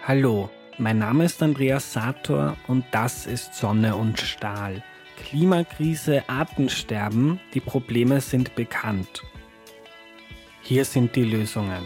Hallo, mein Name ist Andreas Sator und das ist Sonne und Stahl. Klimakrise, Artensterben, die Probleme sind bekannt. Hier sind die Lösungen.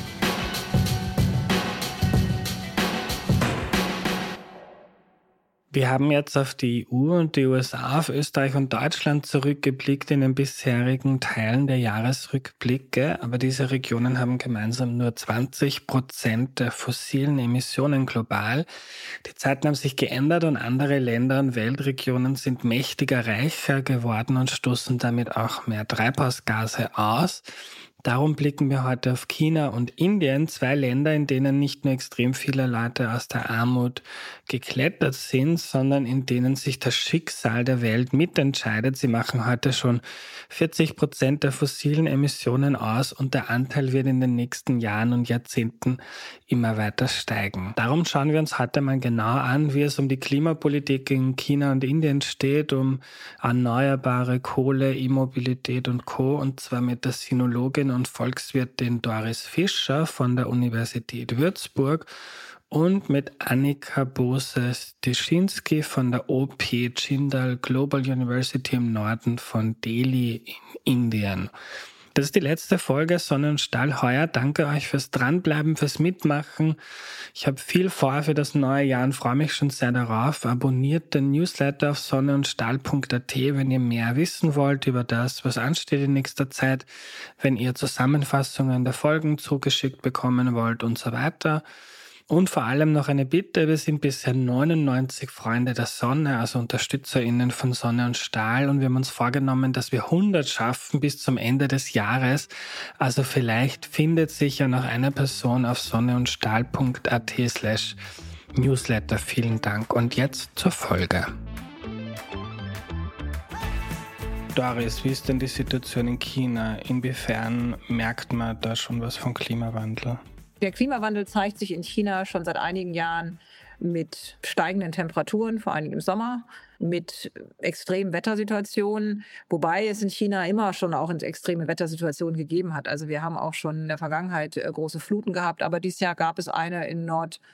Wir haben jetzt auf die EU und die USA, auf Österreich und Deutschland zurückgeblickt in den bisherigen Teilen der Jahresrückblicke, aber diese Regionen haben gemeinsam nur 20% der fossilen Emissionen global. Die Zeiten haben sich geändert und andere Länder und Weltregionen sind mächtiger, reicher geworden und stoßen damit auch mehr Treibhausgase aus. Darum blicken wir heute auf China und Indien, zwei Länder, in denen nicht nur extrem viele Leute aus der Armut geklettert sind, sondern in denen sich das Schicksal der Welt mitentscheidet. Sie machen heute schon 40% der fossilen Emissionen aus und der Anteil wird in den nächsten Jahren und Jahrzehnten immer weiter steigen. Darum schauen wir uns heute mal genau an, wie es um die Klimapolitik in China und Indien steht, um erneuerbare Kohle, E-Mobilität und Co. Und zwar mit der Sinologin und Volkswirtin Doris Fischer von der Universität Würzburg und mit Annika Bose-Styczynski von der OP Jindal Global University im Norden von Delhi in Indien. Das ist die letzte Folge Sonne und Stahl heuer. Danke euch fürs Dranbleiben, fürs Mitmachen. Ich habe viel vor für das neue Jahr und freue mich schon sehr darauf. Abonniert den Newsletter auf sonneundstahl.at, wenn ihr mehr wissen wollt über das, was ansteht in nächster Zeit, wenn ihr Zusammenfassungen der Folgen zugeschickt bekommen wollt und so weiter. Und vor allem noch eine Bitte, wir sind bisher 99 Freunde der Sonne, also UnterstützerInnen von Sonne und Stahl, und wir haben uns vorgenommen, dass wir 100 schaffen bis zum Ende des Jahres. Also vielleicht findet sich ja noch eine Person auf sonneundstahl.at/Newsletter. Vielen Dank und jetzt zur Folge. Doris, wie ist denn die Situation in China? Inwiefern merkt man da schon was vom Klimawandel? Der Klimawandel zeigt sich in China schon seit einigen Jahren mit steigenden Temperaturen, vor allem im Sommer, mit extremen Wettersituationen, wobei es in China immer schon auch extreme Wettersituationen gegeben hat. Also wir haben auch schon in der Vergangenheit große Fluten gehabt, aber dieses Jahr gab es eine in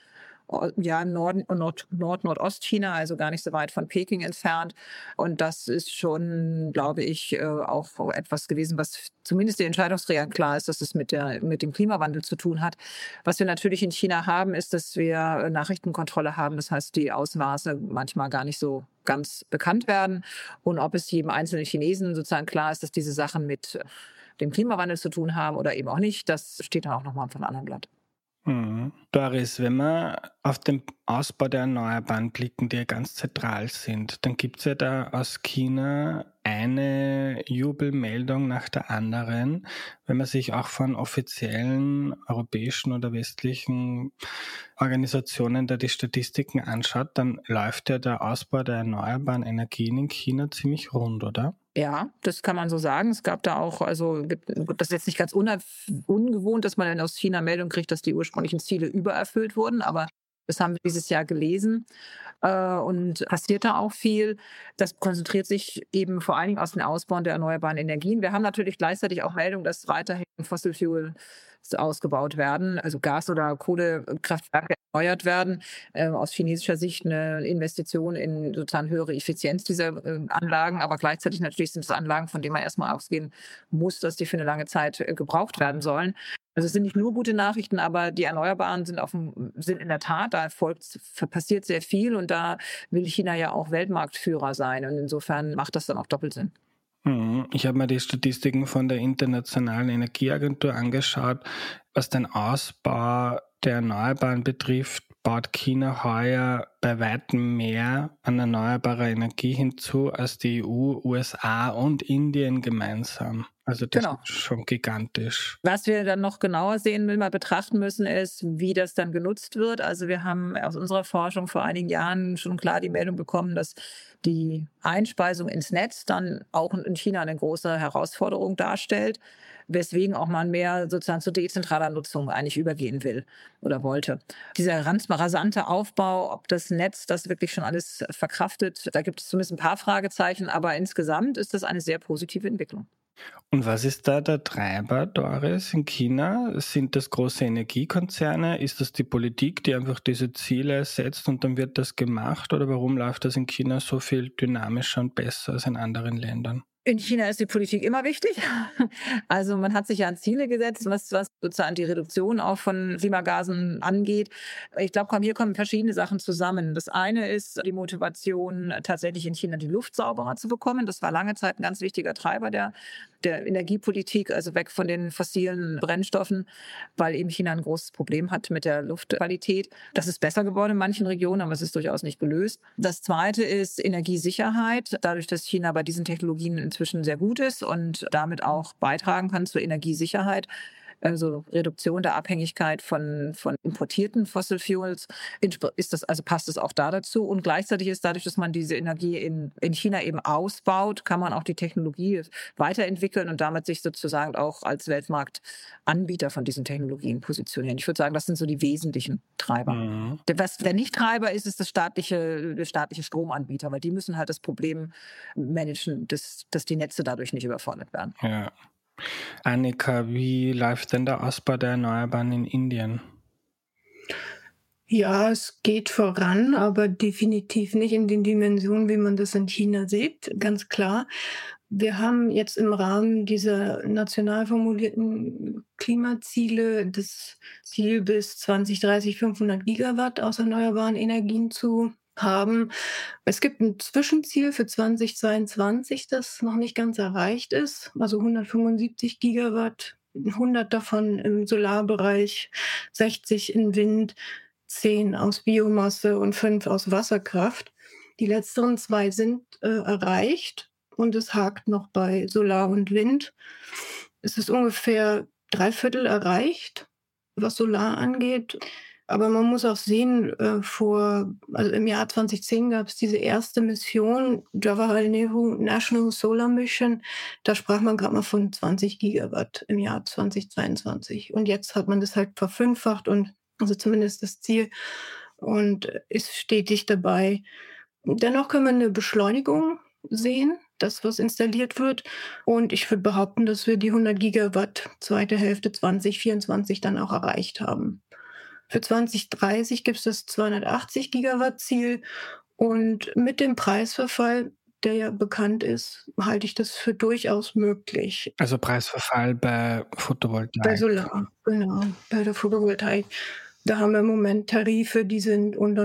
Nordostchina, also gar nicht so weit von Peking entfernt. Und das ist schon, glaube ich, auch etwas gewesen, was zumindest den Entscheidungsträgern klar ist, dass es mit dem Klimawandel zu tun hat. Was wir natürlich in China haben, ist, dass wir Nachrichtenkontrolle haben. Das heißt, die Ausmaße manchmal gar nicht so ganz bekannt werden. Und ob es jedem einzelnen Chinesen sozusagen klar ist, dass diese Sachen mit dem Klimawandel zu tun haben oder eben auch nicht, das steht dann auch nochmal auf einem anderen Blatt. Doris, wenn wir auf den Ausbau der Erneuerbaren blicken, die ja ganz zentral sind, dann gibt es ja da aus China eine Jubelmeldung nach der anderen. Wenn man sich auch von offiziellen europäischen oder westlichen Organisationen da die Statistiken anschaut, dann läuft ja der Ausbau der erneuerbaren Energien in China ziemlich rund, oder? Ja, das kann man so sagen. Es gab da auch, das ist jetzt nicht ganz ungewohnt, dass man dann aus China Meldung kriegt, dass die ursprünglichen Ziele übererfüllt wurden, aber das haben wir dieses Jahr gelesen und passiert da auch viel. Das konzentriert sich eben vor allen Dingen aus dem Ausbau der erneuerbaren Energien. Wir haben natürlich gleichzeitig auch Meldung, dass weiterhin Fossil Fuel ausgebaut werden, also Gas- oder Kohlekraftwerke erneuert werden. Aus chinesischer Sicht eine Investition in sozusagen höhere Effizienz dieser Anlagen, aber gleichzeitig natürlich sind es Anlagen, von denen man erstmal ausgehen muss, dass die für eine lange Zeit gebraucht werden sollen. Also es sind nicht nur gute Nachrichten, aber die Erneuerbaren sind in der Tat, passiert sehr viel und da will China ja auch Weltmarktführer sein und insofern macht das dann auch doppelt Sinn. Ich habe mir die Statistiken von der Internationalen Energieagentur angeschaut. Was den Ausbau der Erneuerbaren betrifft, baut China heuer bei weitem mehr an erneuerbarer Energie hinzu als die EU, USA und Indien gemeinsam. Also das ist schon gigantisch. Was wir dann noch genauer mal betrachten müssen, ist, wie das dann genutzt wird. Also wir haben aus unserer Forschung vor einigen Jahren schon klar die Meldung bekommen, dass die Einspeisung ins Netz dann auch in China eine große Herausforderung darstellt, weswegen auch man mehr sozusagen zu dezentraler Nutzung eigentlich übergehen will oder wollte. Dieser rasante Aufbau, ob das Netz das wirklich schon alles verkraftet, da gibt es zumindest ein paar Fragezeichen, aber insgesamt ist das eine sehr positive Entwicklung. Und was ist da der Treiber, Doris, in China? Sind das große Energiekonzerne? Ist das die Politik, die einfach diese Ziele setzt und dann wird das gemacht? Oder warum läuft das in China so viel dynamischer und besser als in anderen Ländern? In China ist die Politik immer wichtig. Also man hat sich ja Ziele gesetzt, was sozusagen die Reduktion auch von Klimagasen angeht. Ich glaube, hier kommen verschiedene Sachen zusammen. Das eine ist die Motivation, tatsächlich in China die Luft sauberer zu bekommen. Das war lange Zeit ein ganz wichtiger Treiber der Energiepolitik, also weg von den fossilen Brennstoffen, weil eben China ein großes Problem hat mit der Luftqualität. Das ist besser geworden in manchen Regionen, aber es ist durchaus nicht gelöst. Das zweite ist Energiesicherheit. Dadurch, dass China bei diesen Technologien inzwischen sehr gut ist und damit auch beitragen kann zur Energiesicherheit, also Reduktion der Abhängigkeit von importierten Fossil Fuels, passt es auch da dazu. Und gleichzeitig ist dadurch, dass man diese Energie in China eben ausbaut, kann man auch die Technologie weiterentwickeln und damit sich sozusagen auch als Weltmarktanbieter von diesen Technologien positionieren. Ich würde sagen, das sind so die wesentlichen Treiber. Mhm. Was der Nicht-Treiber ist der staatliche Stromanbieter, weil die müssen halt das Problem managen, dass die Netze dadurch nicht überfordert werden. Ja. Annika, wie läuft denn der Ausbau der Erneuerbaren in Indien? Ja, es geht voran, aber definitiv nicht in den Dimensionen, wie man das in China sieht, ganz klar. Wir haben jetzt im Rahmen dieser national formulierten Klimaziele das Ziel, bis 2030 500 Gigawatt aus erneuerbaren Energien zu haben. Es gibt ein Zwischenziel für 2022, das noch nicht ganz erreicht ist, also 175 Gigawatt, 100 davon im Solarbereich, 60 in Wind, 10 aus Biomasse und 5 aus Wasserkraft. Die letzteren 2 sind erreicht und es hakt noch bei Solar und Wind. Es ist ungefähr 3/4 erreicht, was Solar angeht. Aber man muss auch sehen, also im Jahr 2010 gab es diese erste Mission, Jawaharlal Nehru National Solar Mission. Da sprach man gerade mal von 20 Gigawatt im Jahr 2022. Und jetzt hat man das halt verfünffacht also zumindest das Ziel, und ist stetig dabei. Dennoch können wir eine Beschleunigung sehen, das, was installiert wird. Und ich würde behaupten, dass wir die 100 Gigawatt zweite Hälfte 2024 dann auch erreicht haben. Für 2030 gibt es das 280 Gigawatt Ziel. Und mit dem Preisverfall, der ja bekannt ist, halte ich das für durchaus möglich. Also Preisverfall bei Photovoltaik. Bei Solar, genau, bei der Photovoltaik. Da haben wir im Moment Tarife, die sind unter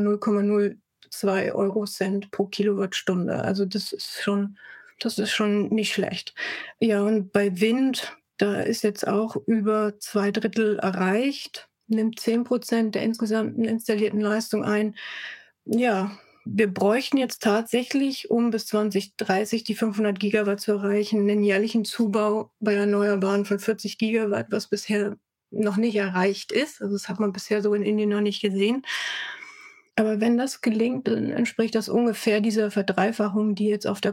0,02 Eurocent pro Kilowattstunde. Also das ist schon nicht schlecht. Ja, und bei Wind, da ist jetzt auch über 2/3 erreicht, nimmt 10% der insgesamten installierten Leistung ein. Ja, wir bräuchten jetzt tatsächlich, um bis 2030 die 500 Gigawatt zu erreichen, einen jährlichen Zubau bei Erneuerbaren von 40 Gigawatt, was bisher noch nicht erreicht ist. Also das hat man bisher so in Indien noch nicht gesehen. Aber wenn das gelingt, dann entspricht das ungefähr dieser Verdreifachung, die jetzt auf der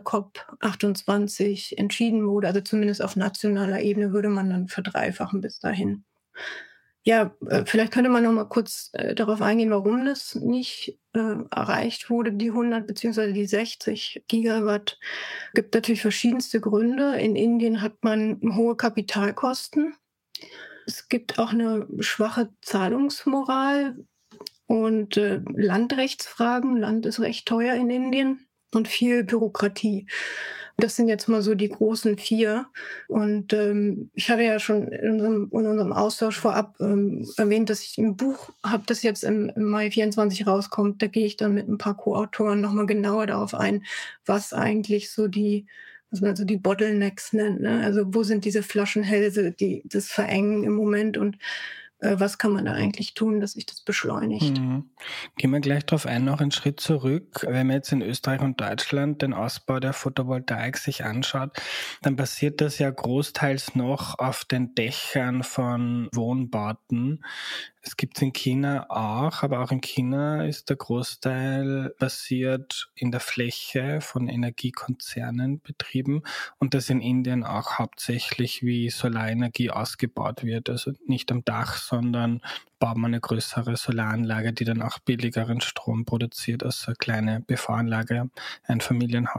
COP28 entschieden wurde. Also zumindest auf nationaler Ebene würde man dann verdreifachen bis dahin. Ja, vielleicht könnte man noch mal kurz darauf eingehen, warum das nicht erreicht wurde, die 100 bzw. die 60 Gigawatt. Gibt natürlich verschiedenste Gründe. In Indien hat man hohe Kapitalkosten. Es gibt auch eine schwache Zahlungsmoral und Landrechtsfragen. Land ist recht teuer in Indien und viel Bürokratie. Das sind jetzt mal so die großen 4. Und ich hatte ja schon in unserem Austausch vorab erwähnt, dass ich ein Buch habe, das jetzt im Mai 24 rauskommt. Da gehe ich dann mit ein paar Co-Autoren nochmal genauer darauf ein, was eigentlich was man so die Bottlenecks nennt. Ne? Also wo sind diese Flaschenhälse, die das verengen im Moment, und was kann man da eigentlich tun, dass sich das beschleunigt? Gehen wir gleich darauf ein, noch einen Schritt zurück. Wenn man jetzt in Österreich und Deutschland den Ausbau der Photovoltaik sich anschaut, dann passiert das ja großteils noch auf den Dächern von Wohnbauten. Es gibt es in China auch, aber auch in China ist der Großteil basiert in der Fläche von Energiekonzernen betrieben und das in Indien auch hauptsächlich wie Solarenergie ausgebaut wird. Also nicht am Dach, sondern baut man eine größere Solaranlage, die dann auch billigeren Strom produziert als eine kleine PV-Anlage, ein Familienhaus.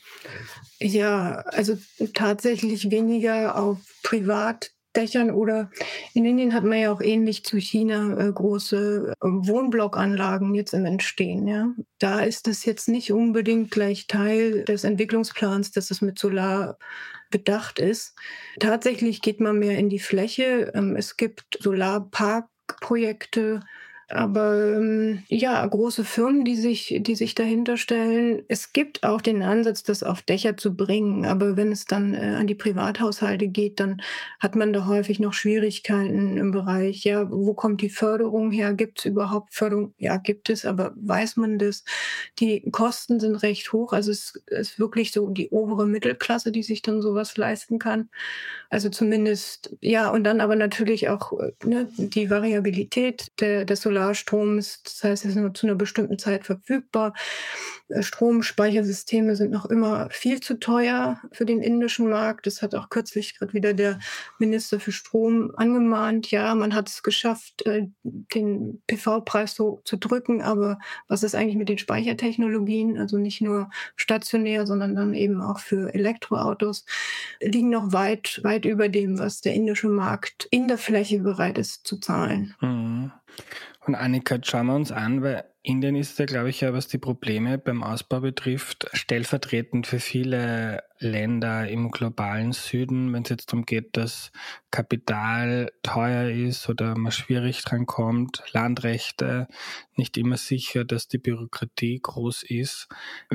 Ja, also tatsächlich weniger auf Privatdächern oder in Indien hat man ja auch ähnlich zu China große Wohnblockanlagen jetzt im Entstehen. Ja. Da ist es jetzt nicht unbedingt gleich Teil des Entwicklungsplans, dass es mit Solar bedacht ist. Tatsächlich geht man mehr in die Fläche. Es gibt Solarparkprojekte, aber ja, große Firmen, die sich dahinter stellen. Es gibt auch den Ansatz, das auf Dächer zu bringen. Aber wenn es dann an die Privathaushalte geht, dann hat man da häufig noch Schwierigkeiten im Bereich, ja, wo kommt die Förderung her? Gibt es überhaupt Förderung? Ja, gibt es, aber weiß man das? Die Kosten sind recht hoch. Also es ist wirklich so die obere Mittelklasse, die sich dann sowas leisten kann. Also zumindest, ja, und dann aber natürlich auch die Variabilität des Solarstroms. Das heißt, es ist nur zu einer bestimmten Zeit verfügbar. Stromspeichersysteme sind noch immer viel zu teuer für den indischen Markt. Das hat auch kürzlich gerade wieder der Minister für Strom angemahnt. Ja, man hat es geschafft, den PV-Preis so zu drücken, aber was ist eigentlich mit den Speichertechnologien? Also nicht nur stationär, sondern dann eben auch für Elektroautos, liegen noch weit, weit über dem, was der indische Markt in der Fläche bereit ist zu zahlen. Mhm. Und Annika, schauen wir uns an, weil Indien ist ja, glaube ich, ja, was die Probleme beim Ausbau betrifft, stellvertretend für viele Länder im globalen Süden, wenn es jetzt darum geht, dass Kapital teuer ist oder man schwierig dran kommt, Landrechte nicht immer sicher, dass die Bürokratie groß ist.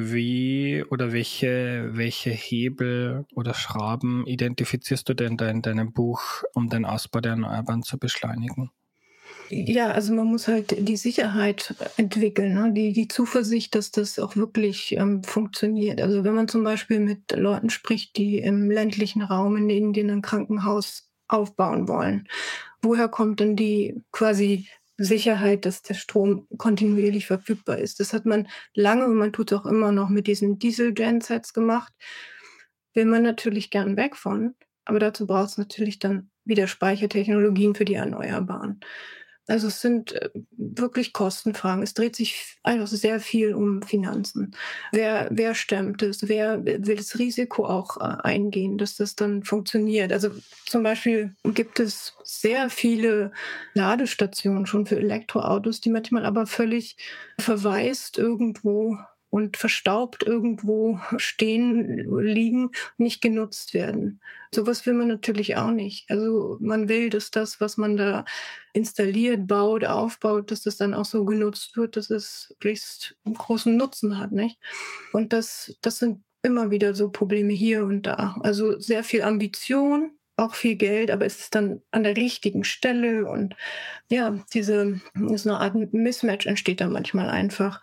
Wie oder welche Hebel oder Schrauben identifizierst du denn da in deinem Buch, um den Ausbau der Erneuerbaren zu beschleunigen? Ja, also man muss halt die Sicherheit entwickeln, ne? Die Zuversicht, dass das auch wirklich funktioniert. Also wenn man zum Beispiel mit Leuten spricht, die im ländlichen Raum in Indien ein Krankenhaus aufbauen wollen, woher kommt denn die quasi Sicherheit, dass der Strom kontinuierlich verfügbar ist? Das hat man lange und man tut es auch immer noch mit diesen Diesel-Gensets gemacht. Will man natürlich gern weg von, aber dazu braucht es natürlich dann wieder Speichertechnologien für die Erneuerbaren. Also es sind wirklich Kostenfragen. Es dreht sich einfach sehr viel um Finanzen. Wer stemmt es? Wer will das Risiko auch eingehen, dass das dann funktioniert? Also zum Beispiel gibt es sehr viele Ladestationen schon für Elektroautos, die manchmal aber völlig verwaist irgendwo und verstaubt irgendwo stehen, liegen, nicht genutzt werden. Sowas will man natürlich auch nicht. Also man will, dass das, was man da installiert, baut, aufbaut, dass das dann auch so genutzt wird, dass es möglichst einen großen Nutzen hat, nicht? Und das sind immer wieder so Probleme hier und da. Also sehr viel Ambition, auch viel Geld, aber es ist dann an der richtigen Stelle und ja, so eine Art Mismatch entsteht da manchmal einfach,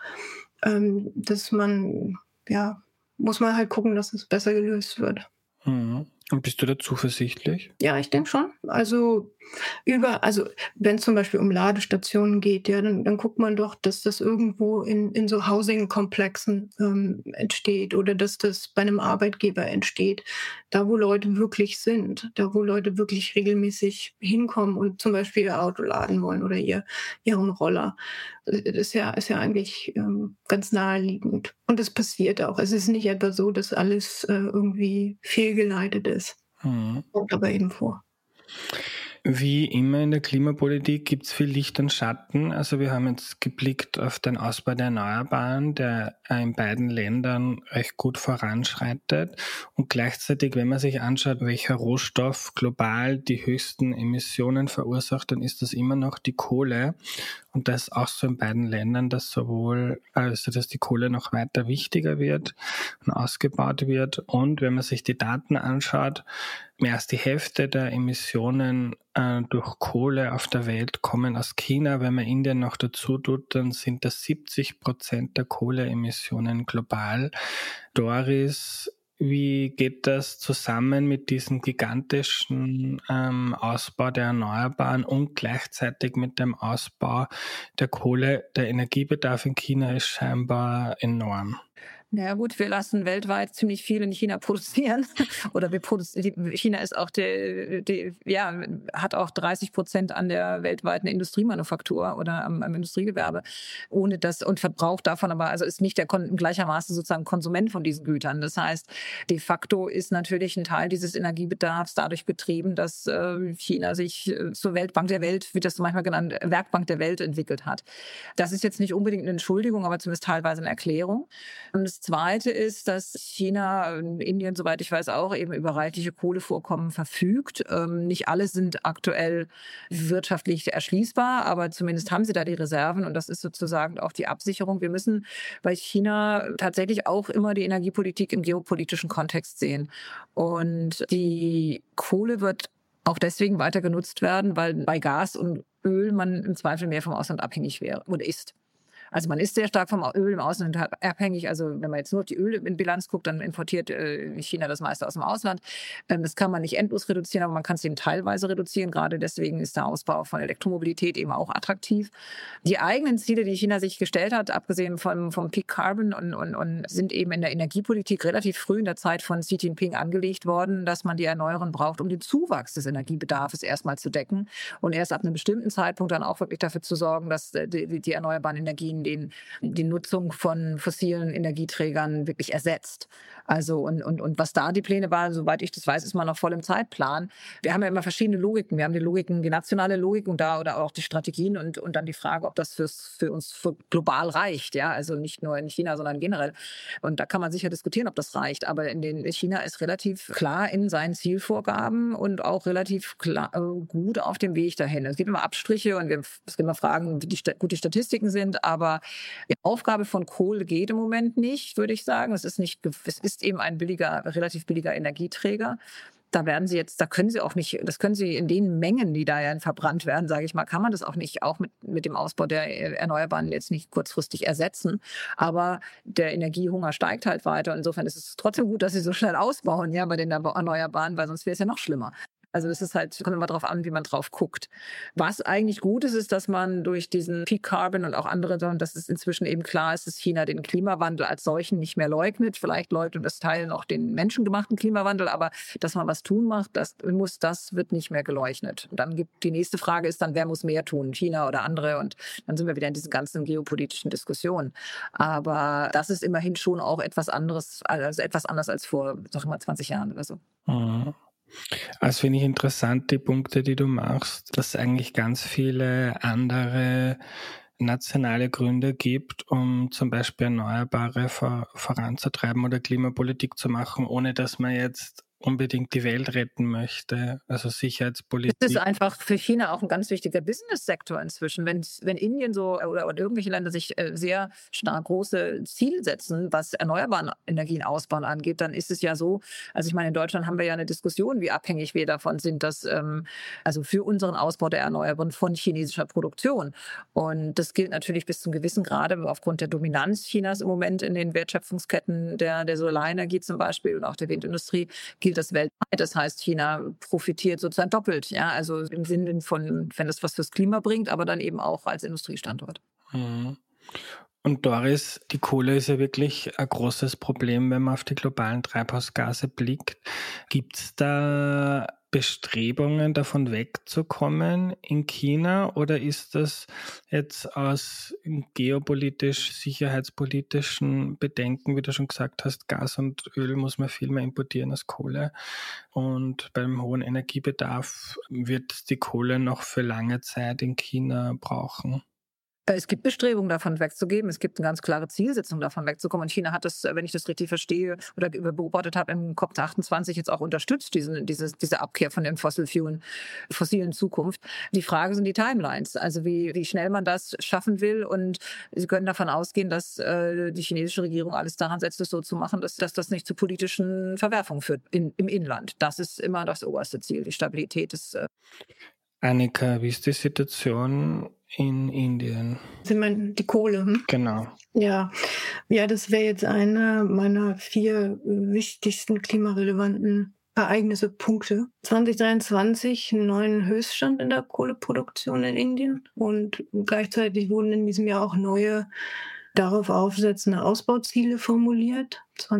dass man, ja, muss man halt gucken, dass es besser gelöst wird. Mhm. Und bist du da zuversichtlich? Ja, ich denke schon. Also wenn es zum Beispiel um Ladestationen geht, ja, dann guckt man doch, dass das irgendwo in so Housing-Komplexen entsteht oder dass das bei einem Arbeitgeber entsteht. Da, wo Leute wirklich sind, da, wo Leute wirklich regelmäßig hinkommen und zum Beispiel ihr Auto laden wollen oder ihren Roller. Das ist ja eigentlich ganz naheliegend. Und es passiert auch. Es ist nicht etwa so, dass alles irgendwie fehlgeleitet ist. Mhm. Kommt aber eben vor. Wie immer in der Klimapolitik gibt es viel Licht und Schatten. Also wir haben jetzt geblickt auf den Ausbau der Erneuerbaren, der in beiden Ländern recht gut voranschreitet. Und gleichzeitig, wenn man sich anschaut, welcher Rohstoff global die höchsten Emissionen verursacht, dann ist das immer noch die Kohle. Und das auch so in beiden Ländern, dass dass die Kohle noch weiter wichtiger wird und ausgebaut wird. Und wenn man sich die Daten anschaut, mehr als die Hälfte der Emissionen durch Kohle auf der Welt kommen aus China. Wenn man Indien noch dazu tut, dann sind das 70% der Kohleemissionen global. Doris, wie geht das zusammen mit diesem gigantischen Ausbau der Erneuerbaren und gleichzeitig mit dem Ausbau der Kohle? Der Energiebedarf in China ist scheinbar enorm. Na ja, gut, wir lassen weltweit ziemlich viel in China produzieren. Oder China ist auch hat auch 30% an der weltweiten Industriemanufaktur oder am Industriegewerbe. Ohne das und verbraucht davon aber, also ist nicht in gleichermaßen sozusagen Konsument von diesen Gütern. Das heißt, de facto ist natürlich ein Teil dieses Energiebedarfs dadurch getrieben, dass China sich zur Weltbank der Welt, wird das so manchmal genannt, Werkbank der Welt entwickelt hat. Das ist jetzt nicht unbedingt eine Entschuldigung, aber zumindest teilweise eine Erklärung. Und das Zweite ist, dass China, Indien, soweit ich weiß, auch eben über reichliche Kohlevorkommen verfügt. Nicht alle sind aktuell wirtschaftlich erschließbar, aber zumindest haben sie da die Reserven und das ist sozusagen auch die Absicherung. Wir müssen bei China tatsächlich auch immer die Energiepolitik im geopolitischen Kontext sehen. Und die Kohle wird auch deswegen weiter genutzt werden, weil bei Gas und Öl man im Zweifel mehr vom Ausland abhängig wäre oder ist. Also man ist sehr stark vom Öl im Ausland abhängig. Also wenn man jetzt nur auf die Ölbilanz guckt, dann importiert China das meiste aus dem Ausland. Das kann man nicht endlos reduzieren, aber man kann es eben teilweise reduzieren. Gerade deswegen ist der Ausbau von Elektromobilität eben auch attraktiv. Die eigenen Ziele, die China sich gestellt hat, abgesehen vom Peak Carbon und sind eben in der Energiepolitik relativ früh in der Zeit von Xi Jinping angelegt worden, dass man die Erneuerbaren braucht, um den Zuwachs des Energiebedarfs erstmal zu decken und erst ab einem bestimmten Zeitpunkt dann auch wirklich dafür zu sorgen, dass die erneuerbaren Energien die Nutzung von fossilen Energieträgern wirklich ersetzt. Also und was da die Pläne waren, soweit ich das weiß, ist man noch voll im Zeitplan. Wir haben ja immer verschiedene Logiken. Wir haben die nationale Logik und da oder auch die Strategien und dann die Frage, ob das für uns global reicht. Ja, also nicht nur in China, sondern generell. Und da kann man sicher diskutieren, ob das reicht. Aber China ist relativ klar in seinen Zielvorgaben und auch relativ klar, gut auf dem Weg dahin. Es gibt immer Abstriche und es gibt immer Fragen, wie gut die Statistiken sind, aber die Aufgabe von Kohle geht im Moment nicht, würde ich sagen. Es ist eben ein relativ billiger Energieträger. Da können Sie auch nicht, das können Sie in den Mengen, die da ja verbrannt werden, sage ich mal, kann man das auch nicht, auch mit dem Ausbau der Erneuerbaren jetzt nicht kurzfristig ersetzen. Aber der Energiehunger steigt halt weiter. Insofern ist es trotzdem gut, dass Sie so schnell ausbauen, ja, bei den Erneuerbaren, weil sonst wäre es ja noch schlimmer. Also das ist halt, kommt immer darauf an, wie man drauf guckt. Was eigentlich gut ist, ist, dass man durch diesen Peak Carbon und auch andere, dass es inzwischen eben klar ist, dass China den Klimawandel als solchen nicht mehr leugnet. Vielleicht leugnet das Teil noch den menschengemachten Klimawandel, aber dass man was tun macht, das wird nicht mehr geleugnet. Und dann die nächste Frage ist dann, wer muss mehr tun? China oder andere? Und dann sind wir wieder in diesen ganzen geopolitischen Diskussionen. Aber das ist immerhin schon auch etwas anderes als vor, sag ich mal, 20 Jahren oder so. Mhm. Also finde ich interessant, die Punkte, die du machst, dass es eigentlich ganz viele andere nationale Gründe gibt, um zum Beispiel Erneuerbare voranzutreiben oder Klimapolitik zu machen, ohne dass man jetzt unbedingt die Welt retten möchte, also Sicherheitspolitik. Das ist einfach für China auch ein ganz wichtiger Business-Sektor inzwischen. Wenn Indien oder irgendwelche Länder sich sehr stark große Ziele setzen, was erneuerbare Energien ausbauen angeht, dann ist es ja so, also ich meine, in Deutschland haben wir ja eine Diskussion, wie abhängig wir davon sind, dass also für unseren Ausbau der Erneuerbaren von chinesischer Produktion. Und das gilt natürlich bis zum gewissen Grade aufgrund der Dominanz Chinas im Moment in den Wertschöpfungsketten der Solarenergie zum Beispiel und auch der Windindustrie, gilt das weltweit. Das heißt, China profitiert sozusagen doppelt. Ja, also im Sinne von, wenn es was fürs Klima bringt, aber dann eben auch als Industriestandort. Mhm. Und Doris, die Kohle ist ja wirklich ein großes Problem, wenn man auf die globalen Treibhausgase blickt. Gibt es da Bestrebungen, davon wegzukommen in China, oder ist das jetzt aus geopolitisch, sicherheitspolitischen Bedenken, wie du schon gesagt hast, Gas und Öl muss man viel mehr importieren als Kohle, und beim hohen Energiebedarf wird die Kohle noch für lange Zeit in China brauchen? Es gibt Bestrebungen, davon wegzugeben. Es gibt eine ganz klare Zielsetzung, davon wegzukommen. Und China hat das, wenn ich das richtig verstehe oder beobachtet habe, im COP28 jetzt auch unterstützt, diese Abkehr von den fossilen Zukunft. Die Frage sind die Timelines, also wie schnell man das schaffen will. Und Sie können davon ausgehen, dass die chinesische Regierung alles daran setzt, es so zu machen, dass das nicht zu politischen Verwerfungen führt im Inland. Das ist immer das oberste Ziel, die Stabilität des Annika, wie ist die Situation in Indien? Sie meinen die Kohle? Genau. Ja, das wäre jetzt einer meiner 4 wichtigsten klimarelevanten Punkte. 2023 einen neuen Höchststand in der Kohleproduktion in Indien und gleichzeitig wurden in diesem Jahr auch neue darauf aufsetzende Ausbauziele formuliert.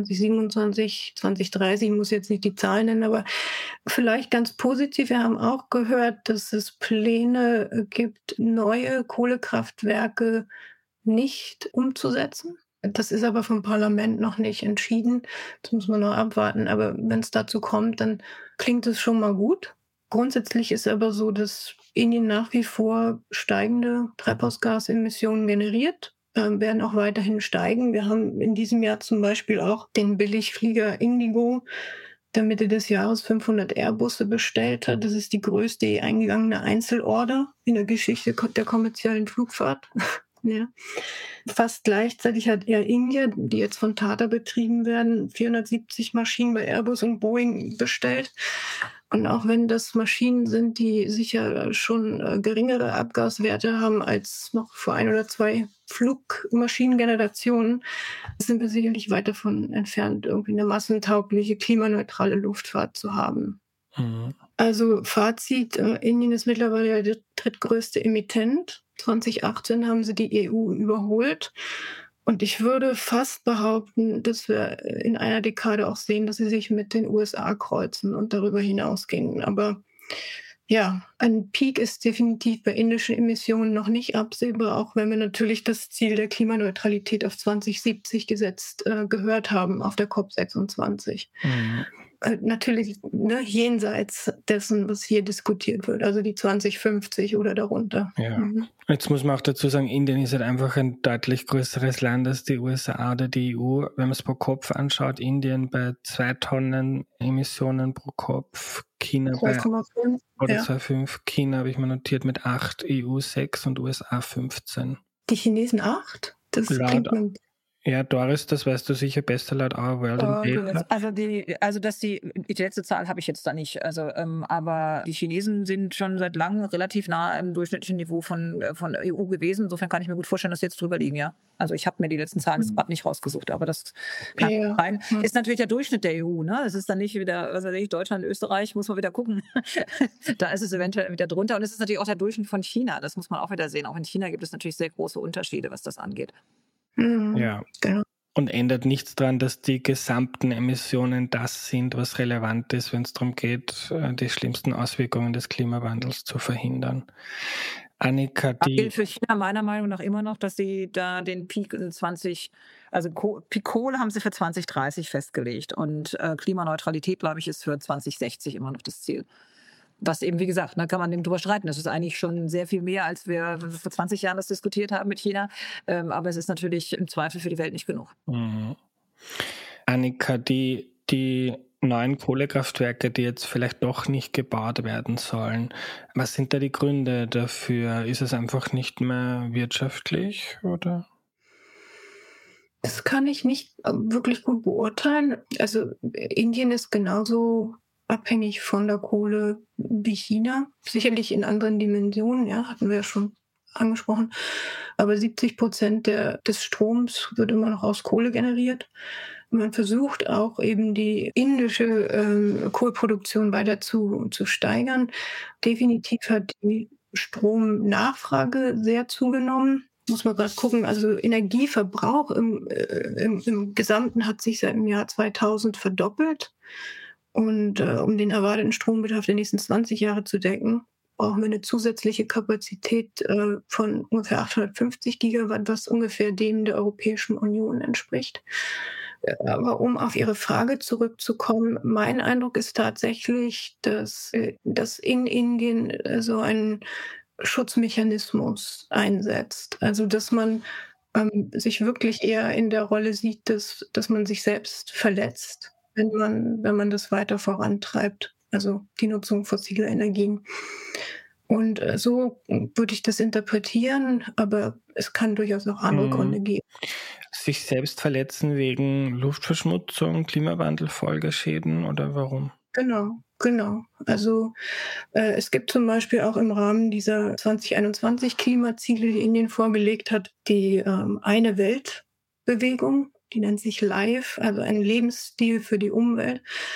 2027, 2030, ich muss jetzt nicht die Zahlen nennen, aber vielleicht ganz positiv. Wir haben auch gehört, dass es Pläne gibt, neue Kohlekraftwerke nicht umzusetzen. Das ist aber vom Parlament noch nicht entschieden. Das muss man noch abwarten. Aber wenn es dazu kommt, dann klingt es schon mal gut. Grundsätzlich ist aber so, dass Indien nach wie vor steigende Treibhausgasemissionen generiert, werden auch weiterhin steigen. Wir haben in diesem Jahr zum Beispiel auch den Billigflieger Indigo, der Mitte des Jahres 500 Airbusse bestellt hat. Das ist die größte eingegangene Einzelorder in der Geschichte der kommerziellen Flugfahrt. Ja. Fast gleichzeitig hat Air India, die jetzt von Tata betrieben werden, 470 Maschinen bei Airbus und Boeing bestellt. Und auch wenn das Maschinen sind, die sicher schon geringere Abgaswerte haben als noch vor 1 oder 2 Flugmaschinengenerationen, sind wir sicherlich weit davon entfernt, irgendwie eine massentaugliche, klimaneutrale Luftfahrt zu haben. Also Fazit, Indien ist mittlerweile der drittgrößte Emittent. 2018 haben sie die EU überholt. Und ich würde fast behaupten, dass wir in einer Dekade auch sehen, dass sie sich mit den USA kreuzen und darüber hinausgehen. Aber ja, ein Peak ist definitiv bei indischen Emissionen noch nicht absehbar, auch wenn wir natürlich das Ziel der Klimaneutralität auf 2070 gesetzt gehört haben auf der COP26. Natürlich jenseits dessen, was hier diskutiert wird, also die 2050 oder darunter. Ja. Jetzt muss man auch dazu sagen, Indien ist halt einfach ein deutlich größeres Land als die USA oder die EU. Wenn man es pro Kopf anschaut, Indien bei 2 Tonnen Emissionen pro Kopf, China 2,5 oder 2,5, China habe ich mal notiert mit 8, EU 6 und USA 15. Die Chinesen 8? Das klingt man. Ja, Doris, das weißt du sicher besser laut Our World in Data. Also die letzte Zahl habe ich jetzt da nicht. Also, aber die Chinesen sind schon seit langem relativ nah im durchschnittlichen Niveau von EU gewesen. Insofern kann ich mir gut vorstellen, dass sie jetzt drüber liegen, ja. Also ich habe mir die letzten Zahlen jetzt gerade nicht rausgesucht, aber das kann sein. Ist natürlich der Durchschnitt der EU, ne? Es ist dann nicht wieder, was weiß ich, Deutschland, Österreich, muss man wieder gucken. Da ist es eventuell wieder drunter. Und es ist natürlich auch der Durchschnitt von China. Das muss man auch wieder sehen. Auch in China gibt es natürlich sehr große Unterschiede, was das angeht. Ja. Und ändert nichts daran, dass die gesamten Emissionen das sind, was relevant ist, wenn es darum geht, die schlimmsten Auswirkungen des Klimawandels zu verhindern. Annika, gilt für China meiner Meinung nach immer noch, dass sie da den Peak in Peak Kohle haben sie für 2030 festgelegt und Klimaneutralität, glaube ich, ist für 2060 immer noch das Ziel. Was eben, wie gesagt, da kann man drüber streiten. Das ist eigentlich schon sehr viel mehr, als wir vor 20 Jahren das diskutiert haben mit China. Aber es ist natürlich im Zweifel für die Welt nicht genug. Annika, die neuen Kohlekraftwerke, die jetzt vielleicht doch nicht gebaut werden sollen, was sind da die Gründe dafür? Ist es einfach nicht mehr wirtschaftlich, oder? Das kann ich nicht wirklich gut beurteilen. Also Indien ist genauso abhängig von der Kohle wie China. Sicherlich in anderen Dimensionen, ja, hatten wir ja schon angesprochen. Aber 70% des Stroms wird immer noch aus Kohle generiert. Man versucht auch eben die indische Kohlproduktion weiter zu steigern. Definitiv hat die Stromnachfrage sehr zugenommen. Muss man gerade gucken, also Energieverbrauch im Gesamten hat sich seit dem Jahr 2000 verdoppelt. Und um den erwarteten Strombedarf der nächsten 20 Jahre zu decken, brauchen wir eine zusätzliche Kapazität von ungefähr 850 Gigawatt, was ungefähr dem der Europäischen Union entspricht. Aber um auf Ihre Frage zurückzukommen, mein Eindruck ist tatsächlich, dass in Indien so ein Schutzmechanismus einsetzt. Also dass man sich wirklich eher in der Rolle sieht, dass man sich selbst verletzt, wenn man das weiter vorantreibt, also die Nutzung fossiler Energien. Und so würde ich das interpretieren, aber es kann durchaus auch andere Gründe geben. Sich selbst verletzen wegen Luftverschmutzung, Klimawandelfolgeschäden oder warum? Genau. Also es gibt zum Beispiel auch im Rahmen dieser 2021 Klimaziele, die Indien vorgelegt hat, die eine Weltbewegung, die nennt sich LIFE, also ein Lebensstil für die Umwelt.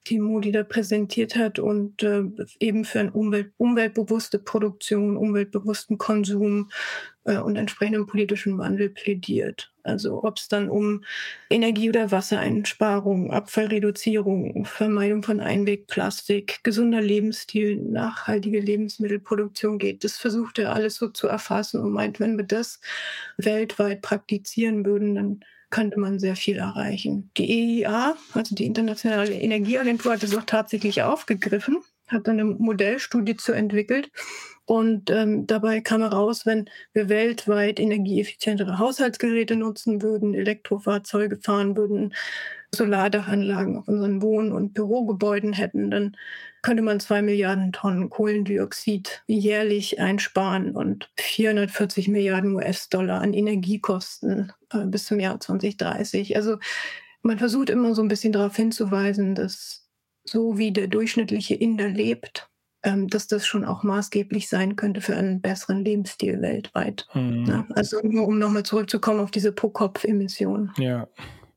die Modi da präsentiert hat und eben für eine umweltbewusste Produktion, umweltbewussten Konsum und entsprechenden politischen Wandel plädiert. Also ob es dann um Energie- oder Wassereinsparung, Abfallreduzierung, Vermeidung von Einwegplastik, gesunder Lebensstil, nachhaltige Lebensmittelproduktion geht, das versucht er alles so zu erfassen und meint, wenn wir das weltweit praktizieren würden, dann könnte man sehr viel erreichen. Die EIA, also die Internationale Energieagentur, hat das auch tatsächlich aufgegriffen, hat dann eine Modellstudie zu entwickelt. Und dabei kam heraus, wenn wir weltweit energieeffizientere Haushaltsgeräte nutzen würden, Elektrofahrzeuge fahren würden, Solardachanlagen auf unseren Wohn- und Bürogebäuden hätten, dann könnte man 2 Milliarden Tonnen Kohlendioxid jährlich einsparen und 440 Milliarden US-Dollar an Energiekosten bis zum Jahr 2030. Also man versucht immer so ein bisschen darauf hinzuweisen, dass so wie der durchschnittliche Inder lebt, dass das schon auch maßgeblich sein könnte für einen besseren Lebensstil weltweit. Ja, also nur um nochmal zurückzukommen auf diese Pro-Kopf-Emissionen. Ja.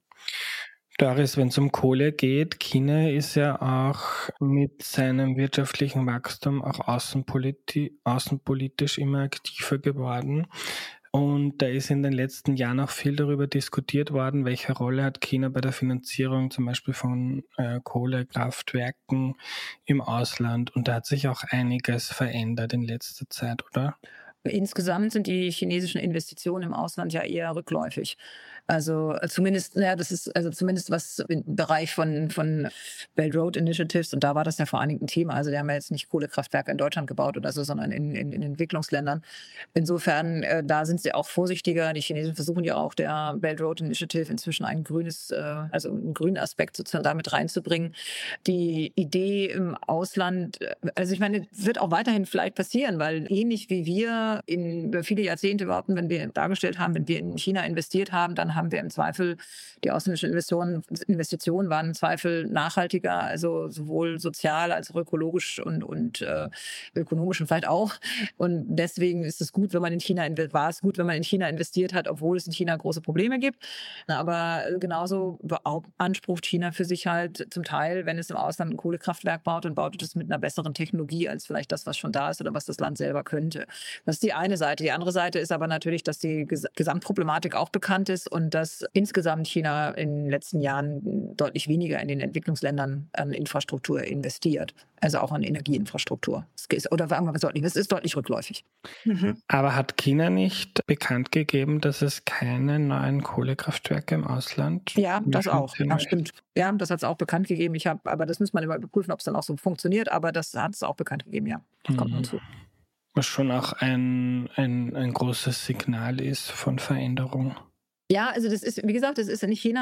Doris, wenn es um Kohle geht, China ist ja auch mit seinem wirtschaftlichen Wachstum auch außenpolitisch immer aktiver geworden. Und da ist in den letzten Jahren auch viel darüber diskutiert worden, welche Rolle hat China bei der Finanzierung zum Beispiel von Kohlekraftwerken im Ausland. Und da hat sich auch einiges verändert in letzter Zeit, oder? Insgesamt sind die chinesischen Investitionen im Ausland ja eher rückläufig. Also zumindest, ja, das ist also zumindest was im Bereich von Belt Road Initiatives, und da war das ja vor allen Dingen ein Thema. Also die haben ja jetzt nicht Kohlekraftwerke in Deutschland gebaut oder so, sondern in Entwicklungsländern. Insofern, da sind sie auch vorsichtiger. Die Chinesen versuchen ja auch der Belt Road Initiative inzwischen ein grünes, also einen grünen Aspekt sozusagen damit reinzubringen. Die Idee im Ausland, also ich meine, wird auch weiterhin vielleicht passieren, weil ähnlich wie wir in viele Jahrzehnte überhaupt, wenn wir dargestellt haben, wenn wir in China investiert haben, dann haben wir im Zweifel, die ausländischen Investitionen waren im Zweifel nachhaltiger, also sowohl sozial als auch ökologisch und ökonomisch und vielleicht auch. Und deswegen ist es gut, wenn man in China investiert hat, obwohl es in China große Probleme gibt. Aber genauso beansprucht China für sich halt zum Teil, wenn es im Ausland ein Kohlekraftwerk baut, und baut es mit einer besseren Technologie als vielleicht das, was schon da ist oder was das Land selber könnte. Das ist die eine Seite. Die andere Seite ist aber natürlich, dass die Gesamtproblematik auch bekannt ist und dass insgesamt China in den letzten Jahren deutlich weniger in den Entwicklungsländern an Infrastruktur investiert, also auch an Energieinfrastruktur. Oder sagen wir mal deutlich, es ist deutlich rückläufig. Aber hat China nicht bekannt gegeben, dass es keine neuen Kohlekraftwerke im Ausland? Ja, das auch. Ja, stimmt. Ja, das hat es auch bekannt gegeben. Aber das muss man immer überprüfen, ob es dann auch so funktioniert. Aber das hat es auch bekannt gegeben, ja. Das kommt hinzu. Was schon auch ein großes Signal ist von Veränderung. Ja, also das ist, wie gesagt, das ist in China,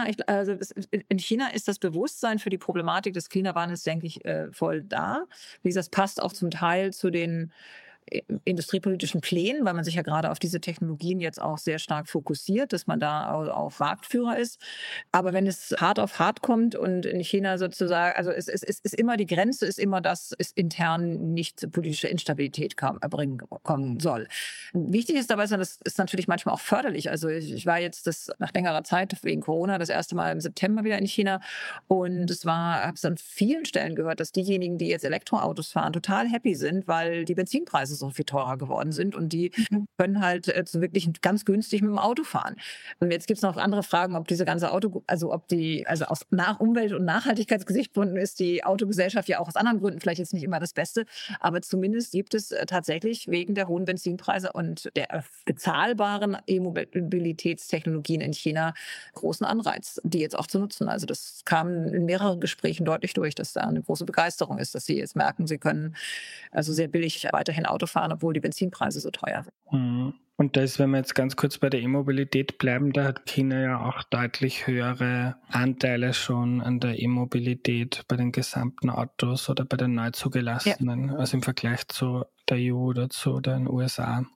in China ist das Bewusstsein für die Problematik des Klimawandels, denke ich, voll da. Wie gesagt, das passt auch zum Teil zu den industriepolitischen Plänen, weil man sich ja gerade auf diese Technologien jetzt auch sehr stark fokussiert, dass man da auch Marktführer ist. Aber wenn es hart auf hart kommt und in China sozusagen, also es ist immer die Grenze, ist immer, dass es intern nicht politische Instabilität kommen soll. Wichtig ist dabei, das ist natürlich manchmal auch förderlich. Also ich war jetzt nach längerer Zeit wegen Corona das erste Mal im September wieder in China und habe es an vielen Stellen gehört, dass diejenigen, die jetzt Elektroautos fahren, total happy sind, weil die Benzinpreise so viel teurer geworden sind und die können halt wirklich ganz günstig mit dem Auto fahren. Und jetzt gibt es noch andere Fragen, ob diese ganze also aus Umwelt- und Nachhaltigkeitsgesichtspunkten ist die Autogesellschaft ja auch aus anderen Gründen vielleicht jetzt nicht immer das Beste, aber zumindest gibt es tatsächlich wegen der hohen Benzinpreise und der bezahlbaren E-Mobilitätstechnologien in China großen Anreiz, die jetzt auch zu nutzen. Also das kam in mehreren Gesprächen deutlich durch, dass da eine große Begeisterung ist, dass sie jetzt merken, sie können also sehr billig weiterhin Auto fahren, obwohl die Benzinpreise so teuer sind. Und das, wenn wir jetzt ganz kurz bei der E-Mobilität bleiben, da hat China ja auch deutlich höhere Anteile schon an der E-Mobilität bei den gesamten Autos oder bei den neu zugelassenen, also im Vergleich zu der EU oder zu den USA.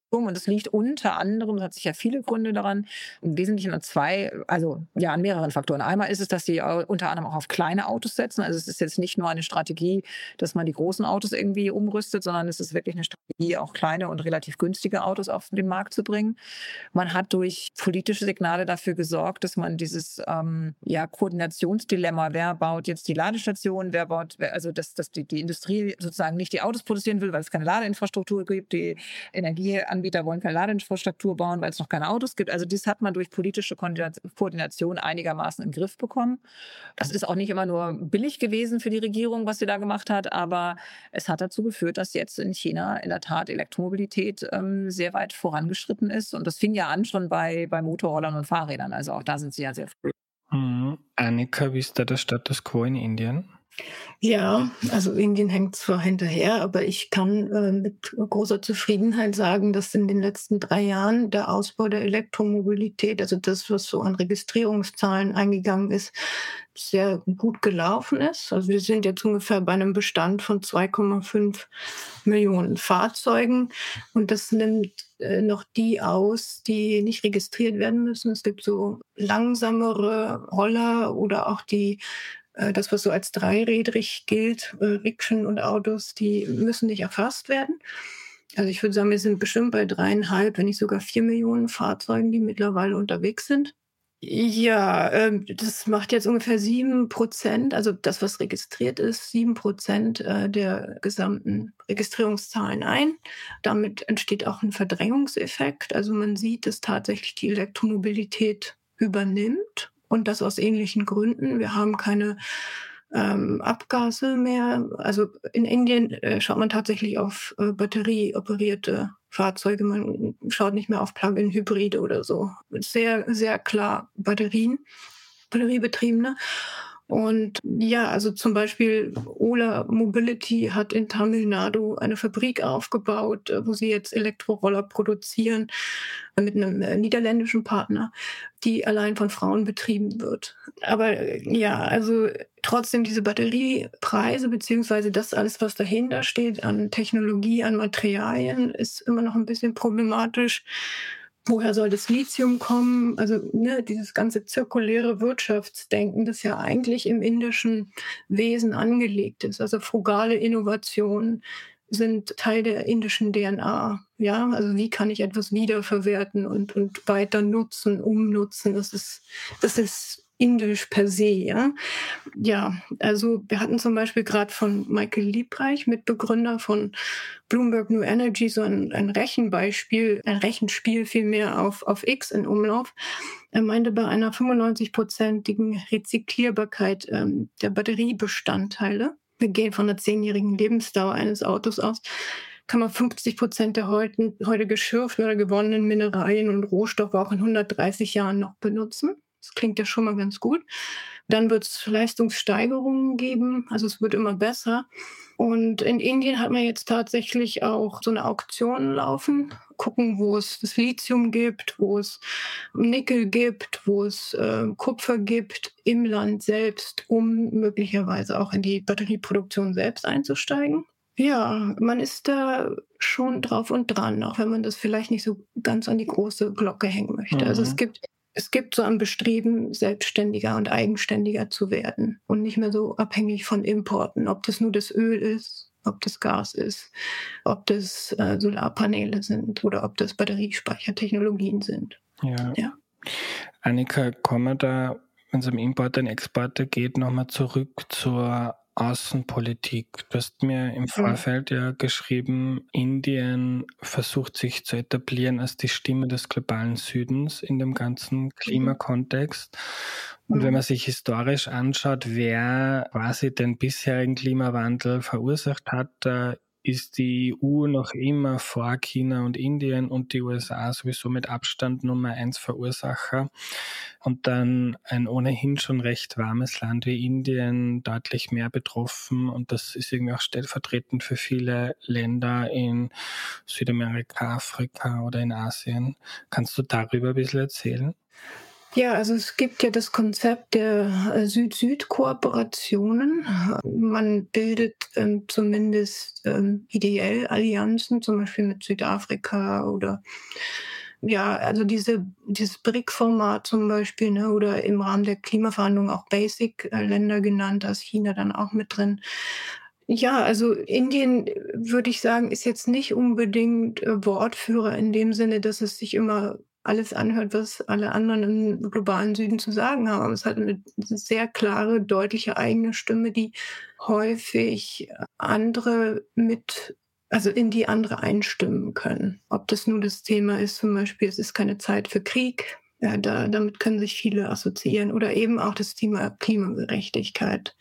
Und es liegt unter anderem, das hat sich ja viele Gründe daran, im Wesentlichen an zwei, also ja, an mehreren Faktoren. Einmal ist es, dass sie unter anderem auch auf kleine Autos setzen. Also es ist jetzt nicht nur eine Strategie, dass man die großen Autos irgendwie umrüstet, sondern es ist wirklich eine Strategie, auch kleine und relativ günstige Autos auf den Markt zu bringen. Man hat durch politische Signale dafür gesorgt, dass man dieses Koordinationsdilemma, wer baut jetzt die Ladestation, also dass die Industrie sozusagen nicht die Autos produzieren will, weil es keine Ladeinfrastruktur gibt, die Energieanbieter wollen keine Ladeinfrastruktur bauen, weil es noch keine Autos gibt. Also das hat man durch politische Koordination einigermaßen im Griff bekommen. Das ist auch nicht immer nur billig gewesen für die Regierung, was sie da gemacht hat, aber es hat dazu geführt, dass jetzt in China in der Tat Elektromobilität sehr weit vorangeschritten ist. Und das fing ja an schon bei Motorrollern und Fahrrädern. Also auch da sind sie ja sehr früh. Annika, wie ist da der Status quo in Indien? Ja, also Indien hängt zwar hinterher, aber ich kann mit großer Zufriedenheit sagen, dass in den letzten 3 Jahren der Ausbau der Elektromobilität, also das, was so an Registrierungszahlen eingegangen ist, sehr gut gelaufen ist. Also wir sind jetzt ungefähr bei einem Bestand von 2,5 Millionen Fahrzeugen und das nimmt noch die aus, die nicht registriert werden müssen. Es gibt so langsamere Roller oder auch das, was so als dreirädrig gilt, Rikschen und Autos, die müssen nicht erfasst werden. Also ich würde sagen, wir sind bestimmt bei 3,5, wenn nicht sogar 4 Millionen Fahrzeugen, die mittlerweile unterwegs sind. Ja, das macht jetzt ungefähr 7%, also das, was registriert ist, 7% der gesamten Registrierungszahlen ein. Damit entsteht auch ein Verdrängungseffekt. Also man sieht, dass tatsächlich die Elektromobilität übernimmt. Und das aus ähnlichen Gründen. Wir haben keine Abgase mehr. Also in Indien schaut man tatsächlich auf batterieoperierte Fahrzeuge. Man schaut nicht mehr auf Plug-in-Hybride oder so. Sehr, sehr klar batteriebetriebene. Und ja, also zum Beispiel Ola Mobility hat in Tamil Nadu eine Fabrik aufgebaut, wo sie jetzt Elektroroller produzieren mit einem niederländischen Partner, die allein von Frauen betrieben wird. Aber ja, also trotzdem diese Batteriepreise beziehungsweise das alles, was dahinter steht an Technologie, an Materialien, ist immer noch ein bisschen problematisch. Woher soll das Lithium kommen? Also dieses ganze zirkuläre Wirtschaftsdenken, das ja eigentlich im indischen Wesen angelegt ist. Also frugale Innovationen sind Teil der indischen DNA. Ja, also wie kann ich etwas wiederverwerten und weiter nutzen, umnutzen? Das ist indisch per se, ja. Ja, also wir hatten zum Beispiel gerade von Michael Liebreich, Mitbegründer von Bloomberg New Energy, so ein Rechenspiel vielmehr auf X in Umlauf. Er meinte, bei einer 95%igen Rezyklierbarkeit der Batteriebestandteile, wir gehen von einer 10-jährigen Lebensdauer eines Autos aus, kann man 50% der heute geschürften oder gewonnenen Mineralien und Rohstoffe auch in 130 Jahren noch benutzen. Das klingt ja schon mal ganz gut. Dann wird es Leistungssteigerungen geben, also es wird immer besser. Und in Indien hat man jetzt tatsächlich auch so eine Auktion laufen, gucken, wo es das Lithium gibt, wo es Nickel gibt, wo es Kupfer gibt im Land selbst, um möglicherweise auch in die Batterieproduktion selbst einzusteigen. Ja, man ist da schon drauf und dran, auch wenn man das vielleicht nicht so ganz an die große Glocke hängen möchte. Also es gibt so ein Bestreben, selbstständiger und eigenständiger zu werden und nicht mehr so abhängig von Importen, ob das nur das Öl ist, ob das Gas ist, ob das Solarpaneele sind oder ob das Batteriespeichertechnologien sind. Ja. Annika, kommen wir da, wenn es um Importe und Exporte geht, nochmal zurück zur Außenpolitik. Du hast mir im Vorfeld ja geschrieben, Indien versucht sich zu etablieren als die Stimme des globalen Südens in dem ganzen Klimakontext. Und wenn man sich historisch anschaut, wer quasi den bisherigen Klimawandel verursacht hat, ist die EU noch immer vor China und Indien und die USA sowieso mit Abstand Nummer 1 Verursacher. Und dann ein ohnehin schon recht warmes Land wie Indien deutlich mehr betroffen. Und das ist irgendwie auch stellvertretend für viele Länder in Südamerika, Afrika oder in Asien. Kannst du darüber ein bisschen erzählen? Ja, also es gibt ja das Konzept der Süd-Süd-Kooperationen. Man bildet zumindest ideell Allianzen, zum Beispiel mit Südafrika oder ja, also dieses BRIC-Format zum Beispiel, ne, oder im Rahmen der Klimaverhandlungen auch Basic-Länder genannt, da ist China dann auch mit drin. Ja, also Indien, würde ich sagen, ist jetzt nicht unbedingt Wortführer in dem Sinne, dass es sich immer alles anhört, was alle anderen im globalen Süden zu sagen haben. Aber es hat eine sehr klare, deutliche eigene Stimme, die häufig andere also in die andere einstimmen können. Ob das nun das Thema ist, zum Beispiel, es ist keine Zeit für Krieg. Ja, damit können sich viele assoziieren. Oder eben auch das Thema Klimagerechtigkeit.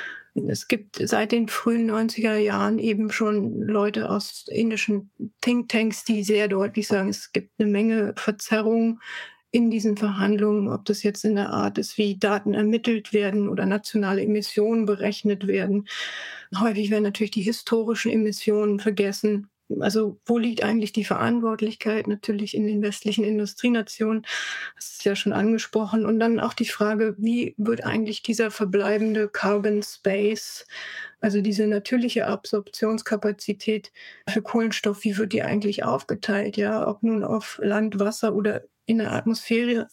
Es gibt seit den frühen 90er Jahren eben schon Leute aus indischen Thinktanks, die sehr deutlich sagen, es gibt eine Menge Verzerrung in diesen Verhandlungen, ob das jetzt in der Art ist, wie Daten ermittelt werden oder nationale Emissionen berechnet werden. Häufig werden natürlich die historischen Emissionen vergessen. Also wo liegt eigentlich die Verantwortlichkeit? Natürlich in den westlichen Industrienationen, das ist ja schon angesprochen. Und dann auch die Frage, wie wird eigentlich dieser verbleibende Carbon Space, also diese natürliche Absorptionskapazität für Kohlenstoff, wie wird die eigentlich aufgeteilt? Ja, ob nun auf Land, Wasser oder in der Atmosphäre.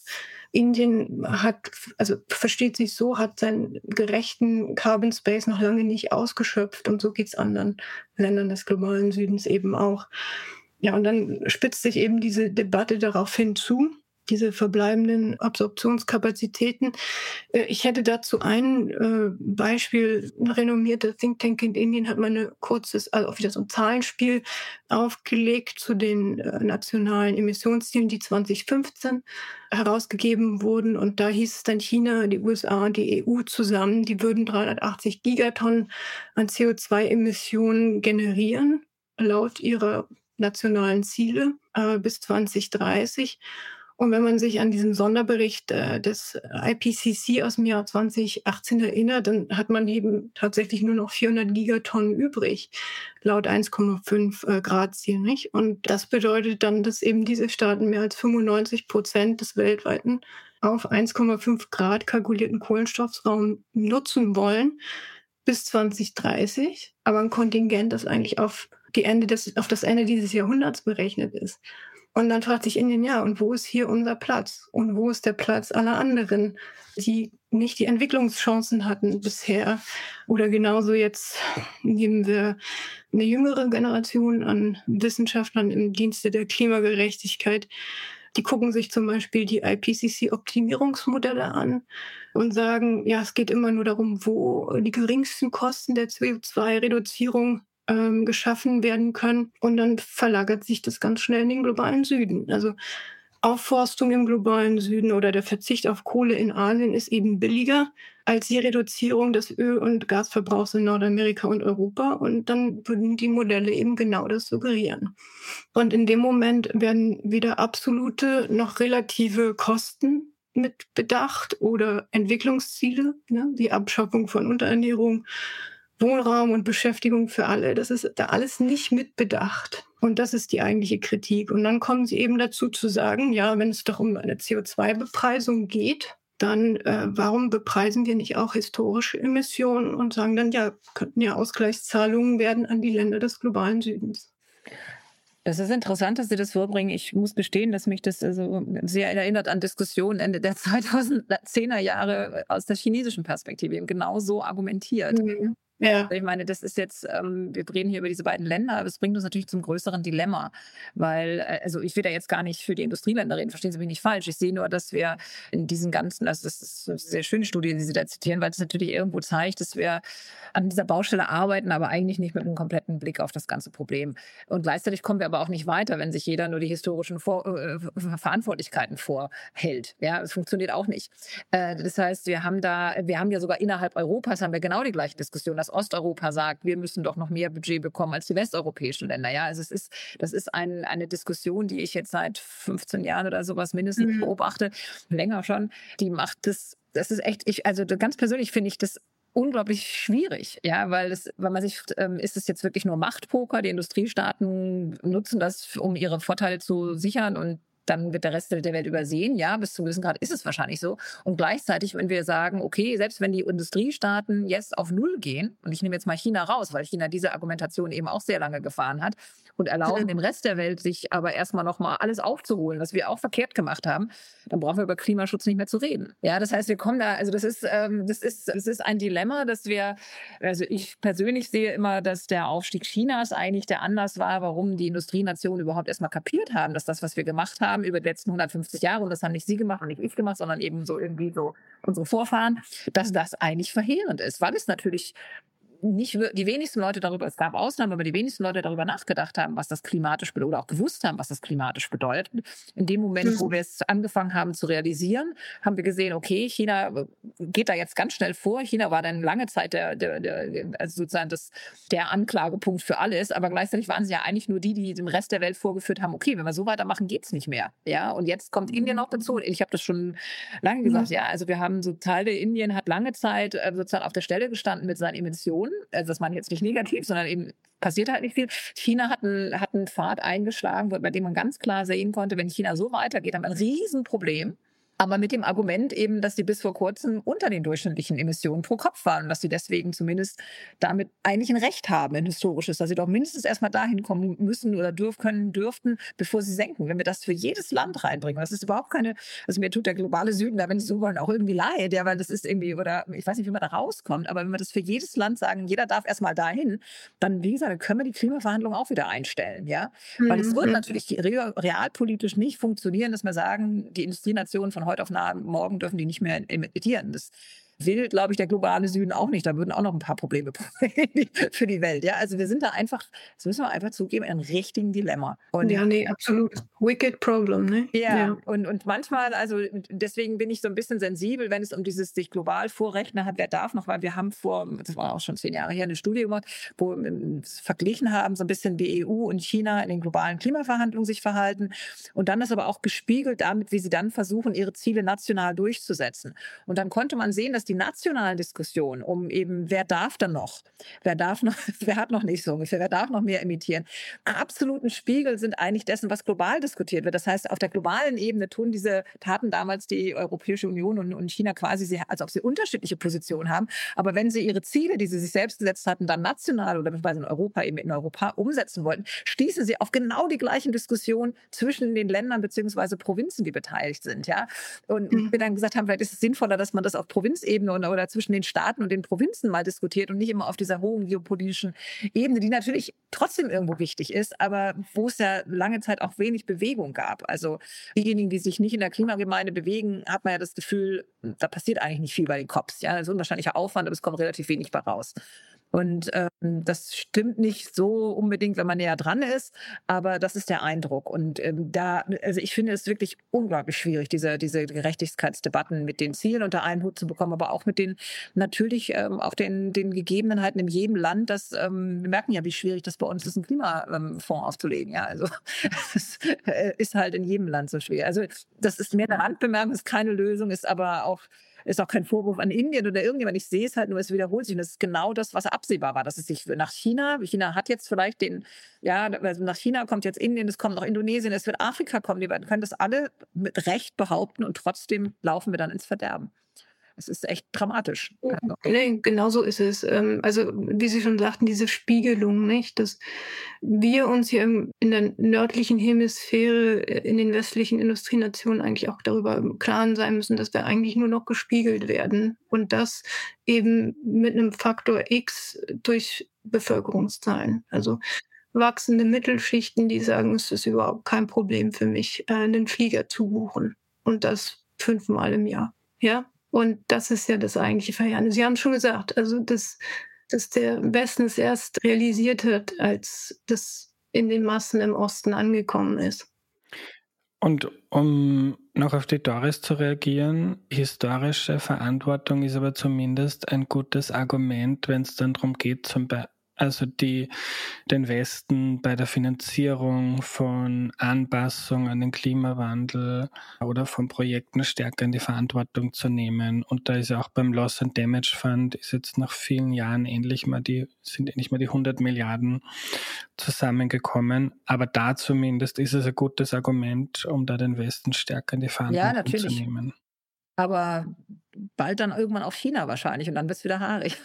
Indien versteht sich so, hat seinen gerechten Carbon Space noch lange nicht ausgeschöpft und so geht es anderen Ländern des globalen Südens eben auch. Ja, und dann spitzt sich eben diese Debatte darauf hinzu, diese verbleibenden Absorptionskapazitäten. Ich hätte dazu ein Beispiel. Ein renommierter Think Tank in Indien hat mal also auch wieder so ein Zahlenspiel aufgelegt zu den nationalen Emissionszielen, die 2015 herausgegeben wurden. Und da hieß es dann, China, die USA und die EU zusammen, die würden 380 Gigatonnen an CO2-Emissionen generieren, laut ihrer nationalen Ziele bis 2030. Und wenn man sich an diesen Sonderbericht des IPCC aus dem Jahr 2018 erinnert, dann hat man eben tatsächlich nur noch 400 Gigatonnen übrig, laut 1,5 Grad Ziel, nicht? Und das bedeutet dann, dass eben diese Staaten mehr als 95% des weltweiten auf 1,5 Grad kalkulierten Kohlenstoffraum nutzen wollen bis 2030, aber ein Kontingent, das eigentlich auf das Ende dieses Jahrhunderts berechnet ist. Und dann fragt sich Indien, ja, und wo ist hier unser Platz? Und wo ist der Platz aller anderen, die nicht die Entwicklungschancen hatten bisher? Oder genauso jetzt nehmen wir eine jüngere Generation an Wissenschaftlern im Dienste der Klimagerechtigkeit. Die gucken sich zum Beispiel die IPCC-Optimierungsmodelle an und sagen, ja, es geht immer nur darum, wo die geringsten Kosten der CO2-Reduzierung geschaffen werden können. Und dann verlagert sich das ganz schnell in den globalen Süden. Also Aufforstung im globalen Süden oder der Verzicht auf Kohle in Asien ist eben billiger als die Reduzierung des Öl- und Gasverbrauchs in Nordamerika und Europa. Und dann würden die Modelle eben genau das suggerieren. Und in dem Moment werden weder absolute noch relative Kosten mit bedacht oder Entwicklungsziele, ne, die Abschaffung von Unterernährung, Wohnraum und Beschäftigung für alle. Das ist da alles nicht mit bedacht. Und das ist die eigentliche Kritik. Und dann kommen sie eben dazu zu sagen, ja, wenn es doch um eine CO2-Bepreisung geht, dann warum bepreisen wir nicht auch historische Emissionen und sagen dann, ja, könnten ja Ausgleichszahlungen werden an die Länder des globalen Südens. Das ist interessant, dass Sie das vorbringen. Ich muss gestehen, dass mich das also sehr erinnert an Diskussionen Ende der 2010er Jahre aus der chinesischen Perspektive, eben genau so argumentiert. Mhm. Ja. Ich meine, das ist jetzt, wir reden hier über diese beiden Länder, aber es bringt uns natürlich zum größeren Dilemma, weil, also ich will da jetzt gar nicht für die Industrieländer reden, verstehen Sie mich nicht falsch. Ich sehe nur, dass wir in diesen ganzen, also das ist eine sehr schöne Studie, die Sie da zitieren, weil es natürlich irgendwo zeigt, dass wir an dieser Baustelle arbeiten, aber eigentlich nicht mit einem kompletten Blick auf das ganze Problem. Und gleichzeitig kommen wir aber auch nicht weiter, wenn sich jeder nur die historischen Verantwortlichkeiten vorhält. Ja, das funktioniert auch nicht. Das heißt, wir haben ja sogar innerhalb Europas haben wir genau die gleiche Diskussion, dass Osteuropa sagt, wir müssen doch noch mehr Budget bekommen als die westeuropäischen Länder. Ja, also das ist eine Diskussion, die ich jetzt seit 15 Jahren oder sowas mindestens beobachte, länger schon. Die macht das ist echt, also ganz persönlich finde ich das unglaublich schwierig, ja, weil man sich, ist es jetzt wirklich nur Machtpoker? Die Industriestaaten nutzen das, um ihre Vorteile zu sichern und dann wird der Rest der Welt übersehen. Ja, bis zu einem gewissen Grad ist es wahrscheinlich so. Und gleichzeitig, wenn wir sagen, okay, selbst wenn die Industriestaaten jetzt auf Null gehen, und ich nehme jetzt mal China raus, weil China diese Argumentation eben auch sehr lange gefahren hat, und erlauben dem Rest der Welt, sich aber erstmal nochmal alles aufzuholen, was wir auch verkehrt gemacht haben, dann brauchen wir über Klimaschutz nicht mehr zu reden. Ja, das heißt, wir kommen da, also das ist ein Dilemma, also ich persönlich sehe immer, dass der Aufstieg Chinas eigentlich der Anlass war, warum die Industrienationen überhaupt erstmal kapiert haben, dass das, was wir gemacht haben über die letzten 150 Jahre, und das haben nicht sie gemacht und nicht ich gemacht, sondern eben so irgendwie so unsere Vorfahren, dass das eigentlich verheerend ist, weil es natürlich nicht die wenigsten Leute darüber, es gab Ausnahmen, aber die wenigsten Leute darüber nachgedacht haben, was das klimatisch bedeutet oder auch gewusst haben, was das klimatisch bedeutet. In dem Moment, wo wir es angefangen haben zu realisieren, haben wir gesehen, okay, China geht da jetzt ganz schnell vor. China war dann lange Zeit also sozusagen der Anklagepunkt für alles, aber gleichzeitig waren sie ja eigentlich nur die dem Rest der Welt vorgeführt haben, okay, wenn wir so weitermachen, geht's nicht mehr. Ja, und jetzt kommt Indien noch dazu. Ich habe das schon lange gesagt, ja, also wir haben so Teile, Indien hat lange Zeit sozusagen auf der Stelle gestanden mit seinen Emissionen. Also das meine ich jetzt nicht negativ, sondern eben passiert halt nicht viel. China hat einen Pfad eingeschlagen, bei dem man ganz klar sehen konnte, wenn China so weitergeht, haben wir ein Riesenproblem. Aber mit dem Argument eben, dass sie bis vor kurzem unter den durchschnittlichen Emissionen pro Kopf waren und dass sie deswegen zumindest damit eigentlich ein Recht haben, ein historisches, dass sie doch mindestens erstmal dahin kommen müssen oder dürften, bevor sie senken. Wenn wir das für jedes Land reinbringen, das ist überhaupt keine, also mir tut der globale Süden da, wenn Sie so wollen, auch irgendwie leid, ja, weil das ist irgendwie, oder ich weiß nicht, wie man da rauskommt, aber wenn wir das für jedes Land sagen, jeder darf erstmal dahin, dann, wie gesagt, dann können wir die Klimaverhandlungen auch wieder einstellen, ja. Weil es wird natürlich realpolitisch nicht funktionieren, dass wir sagen, die Industrienationen von heute auf morgen dürfen die nicht mehr emittieren. Das will, glaube ich, der globale Süden auch nicht. Da würden auch noch ein paar Probleme für die Welt. Ja, also wir sind da einfach, das müssen wir einfach zugeben, in einem richtigen Dilemma. Und ja, nee, absolut. Wicked problem, ne? Ja. Und manchmal, also deswegen bin ich so ein bisschen sensibel, wenn es um dieses sich global vorrechnen hat, wer darf noch, weil wir haben das war auch schon 10 Jahre her, eine Studie gemacht, wo wir verglichen haben, so ein bisschen wie EU und China in den globalen Klimaverhandlungen sich verhalten und dann das aber auch gespiegelt damit, wie sie dann versuchen, ihre Ziele national durchzusetzen. Und dann konnte man sehen, dass die nationalen Diskussionen um eben, wer darf denn noch, wer hat noch nicht so ungefähr, wer darf noch mehr emittieren, absoluten Spiegel sind eigentlich dessen, was global diskutiert wird. Das heißt, auf der globalen Ebene taten damals die Europäische Union und China quasi, als ob sie unterschiedliche Positionen haben. Aber wenn sie ihre Ziele, die sie sich selbst gesetzt hatten, dann national oder beziehungsweise in Europa umsetzen wollten, stießen sie auf genau die gleichen Diskussionen zwischen den Ländern beziehungsweise Provinzen, die beteiligt sind. Ja? Und wir dann gesagt haben, vielleicht ist es sinnvoller, dass man das auf Provinzebene oder zwischen den Staaten und den Provinzen mal diskutiert und nicht immer auf dieser hohen geopolitischen Ebene, die natürlich trotzdem irgendwo wichtig ist, aber wo es ja lange Zeit auch wenig Bewegung gab. Also diejenigen, die sich nicht in der Klimagemeinde bewegen, hat man ja das Gefühl, da passiert eigentlich nicht viel bei den COPs. Ja, das ist unwahrscheinlicher Aufwand, aber es kommt relativ wenig bei raus. Und das stimmt nicht so unbedingt, wenn man näher dran ist, aber das ist der Eindruck. Und also ich finde es wirklich unglaublich schwierig, diese Gerechtigkeitsdebatten mit den Zielen unter einen Hut zu bekommen, aber auch mit den natürlich auch den Gegebenheiten in jedem Land. Wir merken ja, wie schwierig das bei uns ist, einen Klimafonds aufzulegen. Ja, also das ist halt in jedem Land so schwer. Also das ist mehr eine Randbemerkung, ist keine Lösung, ist auch kein Vorwurf an Indien oder irgendjemand. Ich sehe es halt nur, es wiederholt sich. Und das ist genau das, was absehbar war. Dass es sich nach China hat jetzt vielleicht also nach China kommt jetzt Indien, es kommt noch Indonesien, es wird Afrika kommen. Die können das alle mit Recht behaupten und trotzdem laufen wir dann ins Verderben. Es ist echt dramatisch. Nee, genau so ist es. Also, wie Sie schon sagten, diese Spiegelung, nicht? Dass wir uns hier in der nördlichen Hemisphäre, in den westlichen Industrienationen eigentlich auch darüber im Klaren sein müssen, dass wir eigentlich nur noch gespiegelt werden. Und das eben mit einem Faktor X durch Bevölkerungszahlen. Also wachsende Mittelschichten, die sagen, es ist überhaupt kein Problem für mich, einen Flieger zu buchen. Und das 5-mal im Jahr. Ja? Und das ist ja das eigentliche Verheerende. Sie haben schon gesagt, also dass der Westen es erst realisiert hat, als das in den Massen im Osten angekommen ist. Und um noch auf die Doris zu reagieren, historische Verantwortung ist aber zumindest ein gutes Argument, wenn es dann darum geht, zum Also den Westen bei der Finanzierung von Anpassung an den Klimawandel oder von Projekten stärker in die Verantwortung zu nehmen. Und da ist ja auch beim Loss and Damage Fund ist jetzt nach vielen Jahren endlich mal die 100 Milliarden zusammengekommen. Aber da zumindest ist es ein gutes Argument, um da den Westen stärker in die Verantwortung zu nehmen. Aber bald dann irgendwann auf China wahrscheinlich und dann wird es wieder haarig.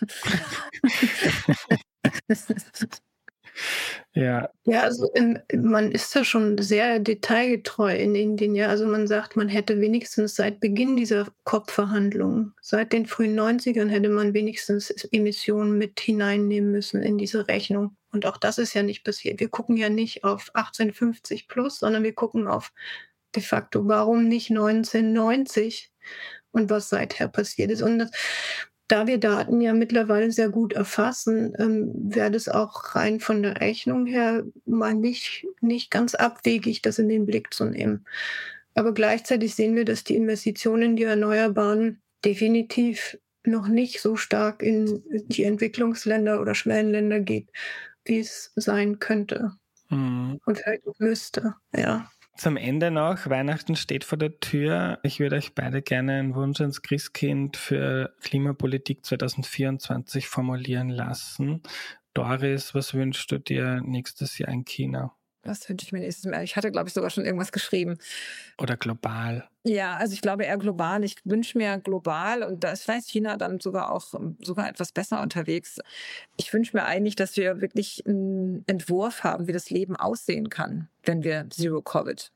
Ja. Ja, also man ist da schon sehr detailgetreu in Indien. Ja, also man sagt, man hätte wenigstens seit Beginn dieser COP-Verhandlungen, seit den frühen 90ern, hätte man wenigstens Emissionen mit hineinnehmen müssen in diese Rechnung. Und auch das ist ja nicht passiert. Wir gucken ja nicht auf 1850 plus, sondern wir gucken auf de facto, warum nicht 1990 und was seither passiert ist. Und da wir Daten ja mittlerweile sehr gut erfassen, wäre das auch rein von der Rechnung her mal nicht ganz abwegig, das in den Blick zu nehmen. Aber gleichzeitig sehen wir, dass die Investitionen in die Erneuerbaren definitiv noch nicht so stark in die Entwicklungsländer oder Schwellenländer geht, wie es sein könnte. Und vielleicht müsste, ja. Zum Ende noch, Weihnachten steht vor der Tür. Ich würde euch beide gerne einen Wunsch ans Christkind für Klimapolitik 2024 formulieren lassen. Doris, was wünschst du dir nächstes Jahr in China? Was wünsche ich mir nächstes Mal? Ich hatte, glaube ich, sogar schon irgendwas geschrieben. Oder global? Ja, also ich glaube eher global. Ich wünsche mir global, und da ist vielleicht China dann sogar etwas besser unterwegs. Ich wünsche mir eigentlich, dass wir wirklich einen Entwurf haben, wie das Leben aussehen kann, wenn wir Zero Carbon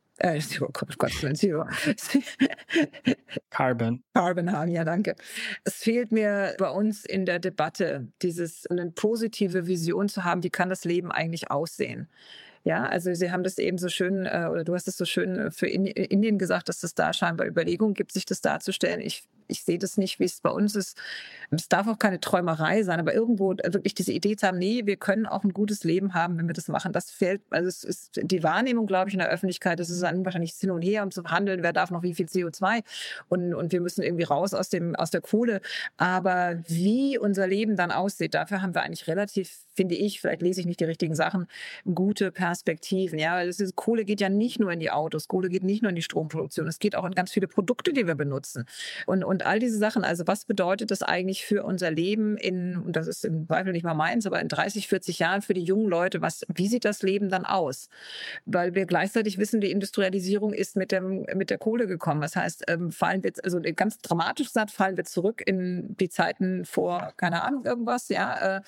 haben, ja, danke. Es fehlt mir bei uns in der Debatte, eine positive Vision zu haben, wie kann das Leben eigentlich aussehen. Ja, also Sie haben das eben so schön, oder du hast es so schön für Indien gesagt, dass es da scheinbar Überlegungen gibt, sich das darzustellen. Ich sehe das nicht, wie es bei uns ist. Es darf auch keine Träumerei sein, aber irgendwo wirklich diese Idee zu haben, nee, wir können auch ein gutes Leben haben, wenn wir das machen. Das fehlt, also es ist die Wahrnehmung, glaube ich, in der Öffentlichkeit, das ist dann wahrscheinlich hin und her, um zu handeln, wer darf noch wie viel CO2 und wir müssen irgendwie raus aus der Kohle. Aber wie unser Leben dann aussieht, dafür haben wir eigentlich relativ, finde ich, vielleicht lese ich nicht die richtigen Sachen, gute Perspektiven. Ja, Kohle geht ja nicht nur in die Autos, Kohle geht nicht nur in die Stromproduktion, es geht auch in ganz viele Produkte, die wir benutzen. Und all diese Sachen, also was bedeutet das eigentlich für unser Leben und das ist im Zweifel nicht mal meins, aber in 30, 40 Jahren für die jungen Leute, wie sieht das Leben dann aus? Weil wir gleichzeitig wissen, die Industrialisierung ist mit der Kohle gekommen. Das heißt, fallen wir, also ganz dramatisch gesagt, fallen wir zurück in die Zeiten vor, keine Ahnung, irgendwas, ja.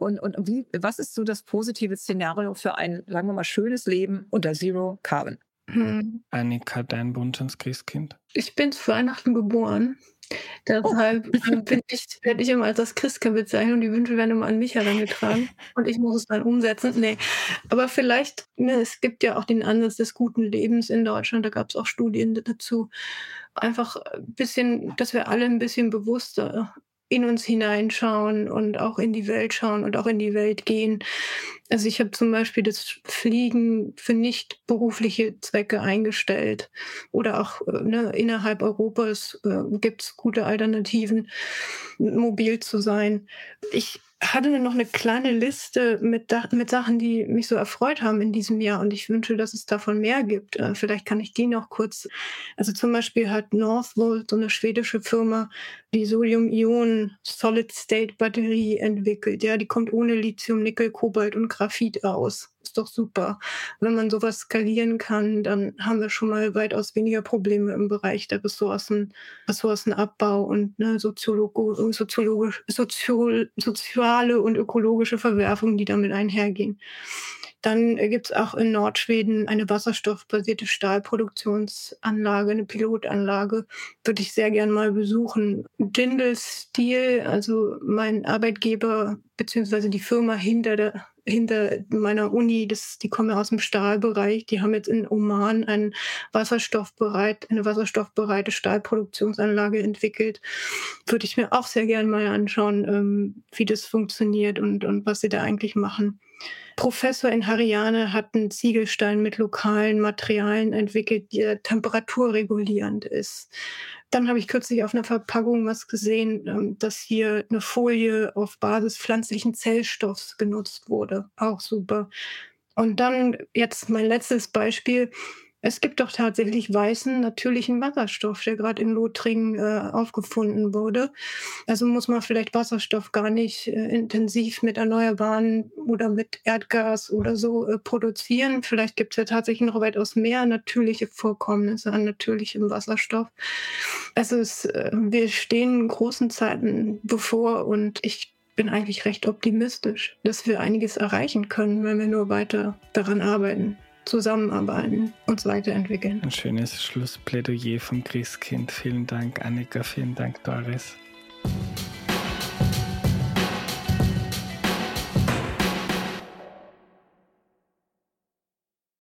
Was ist so das positive Szenario für ein, sagen wir mal, schönes Leben unter Zero Carbon? Annika, dein Wunsch ans Christkind? Ich bin zu Weihnachten geboren. Deshalb werde ich immer als das Christkind bezeichnet und die Wünsche werden immer an mich herangetragen und ich muss es dann umsetzen. Nee, aber vielleicht, es gibt ja auch den Ansatz des guten Lebens in Deutschland, da gab es auch Studien dazu. Einfach ein bisschen, dass wir alle ein bisschen bewusster in uns hineinschauen und auch in die Welt schauen und auch in die Welt gehen. Also ich habe zum Beispiel das Fliegen für nicht berufliche Zwecke eingestellt oder auch innerhalb Europas gibt es gute Alternativen, mobil zu sein. Ich hatte noch eine kleine Liste mit Sachen, die mich so erfreut haben in diesem Jahr und ich wünsche, dass es davon mehr gibt. Vielleicht kann ich die noch kurz, also zum Beispiel hat Northvolt, so eine schwedische Firma, die Sodium-Ionen-Solid-State-Batterie entwickelt. Ja, die kommt ohne Lithium, Nickel, Kobalt und Graphit aus. Ist doch super. Wenn man sowas skalieren kann, dann haben wir schon mal weitaus weniger Probleme im Bereich der Ressourcenabbau und soziale und ökologische Verwerfungen, die damit einhergehen. Dann gibt es auch in Nordschweden eine wasserstoffbasierte Stahlproduktionsanlage, eine Pilotanlage, würde ich sehr gern mal besuchen. Jindal Steel, also mein Arbeitgeber beziehungsweise die Firma hinter meiner Uni, die kommen ja aus dem Stahlbereich, die haben jetzt in Oman eine wasserstoffbereite Stahlproduktionsanlage entwickelt. Würde ich mir auch sehr gern mal anschauen, wie das funktioniert und was sie da eigentlich machen. Professor in Haryana hat einen Ziegelstein mit lokalen Materialien entwickelt, der temperaturregulierend ist. Dann habe ich kürzlich auf einer Verpackung was gesehen, dass hier eine Folie auf Basis pflanzlichen Zellstoffs genutzt wurde. Auch super. Und dann jetzt mein letztes Beispiel. Es gibt doch tatsächlich weißen, natürlichen Wasserstoff, der gerade in Lothringen aufgefunden wurde. Also muss man vielleicht Wasserstoff gar nicht intensiv mit Erneuerbaren oder mit Erdgas oder so produzieren. Vielleicht gibt es ja tatsächlich noch weitaus mehr natürliche Vorkommnisse an natürlichem Wasserstoff. Also wir stehen großen Zeiten bevor und ich bin eigentlich recht optimistisch, dass wir einiges erreichen können, wenn wir nur weiter daran arbeiten, zusammenarbeiten, uns weiterentwickeln. Ein schönes Schlussplädoyer vom Christkind. Vielen Dank, Annika. Vielen Dank, Doris.